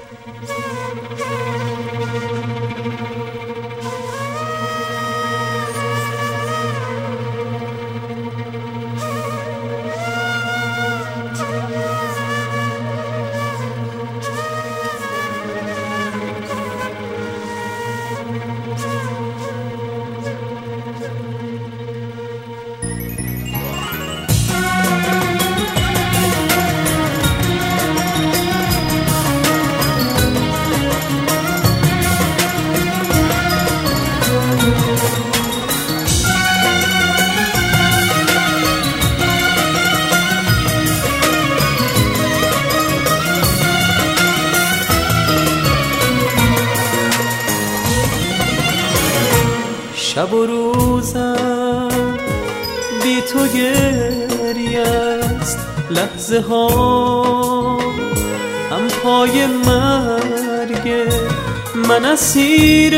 شب و روزم بی تو گریه است، لحظه ها هم پای مرگ من، اسیر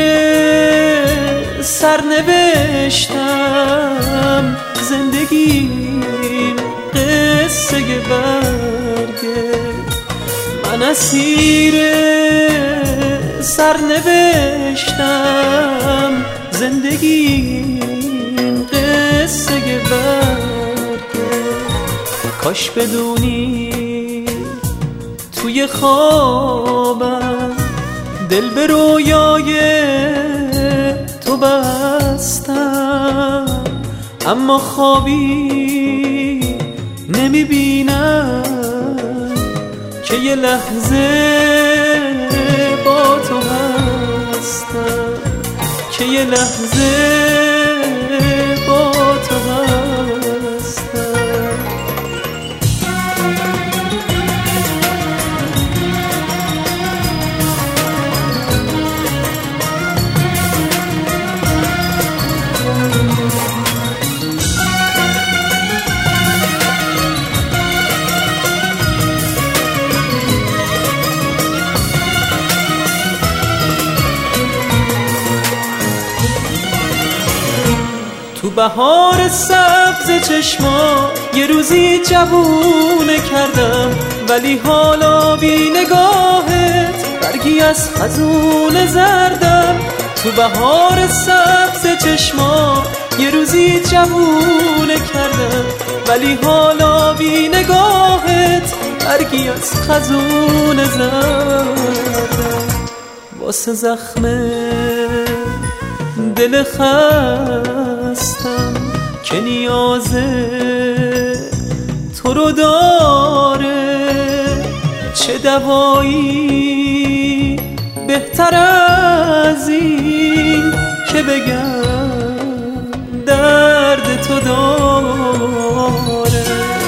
سرنوشتم، زندگیم قصه برگه، من اسیر سرنوشتم، زندگیم قصه برگه. کاش بدونی توی خوابم دل به رویای تو بستم، اما خوابی نمیبینم که یه لحظه با تو هستم، که یه لحظه با تو هستم. تو بهار سبز چشما یه روزی جوونه کردم، ولی حالا بی نگاهت برگی از خزون زردم. تو بهار سبز چشما یه روزی جوونه کردم، ولی حالا بی نگاهت برگی از خزون زردم. واسه زخم دل خستم که نیازه تو رو داره، چه دوایی بهتر از این که بگم درد تو داره.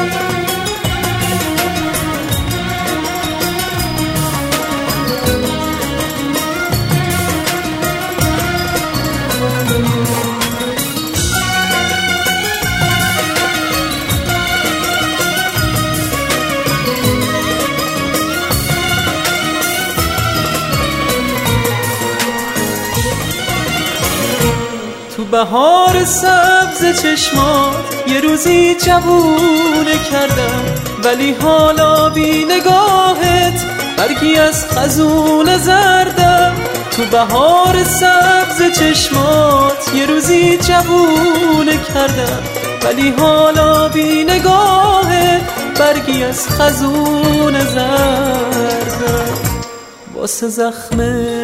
تو بهار سبز چشمات یه روزی جوونه کردم، ولی حالا بی نگاهت برگی از خزون زردم. تو بهار سبز چشمات یه روزی جوونه کردم، ولی حالا بی نگاهت برگی از خزون زردم. واسه زخم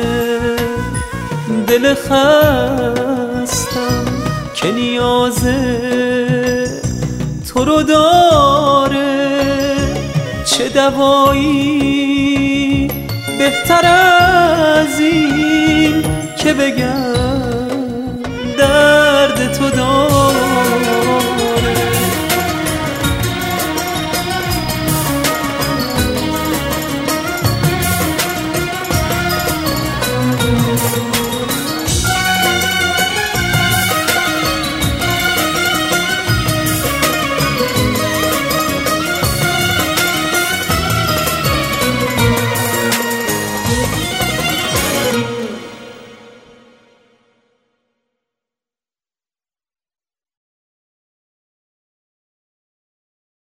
دل خستم که نیازه تو رو داره، چه دوایی بهتر از این که بگم درد تو داره.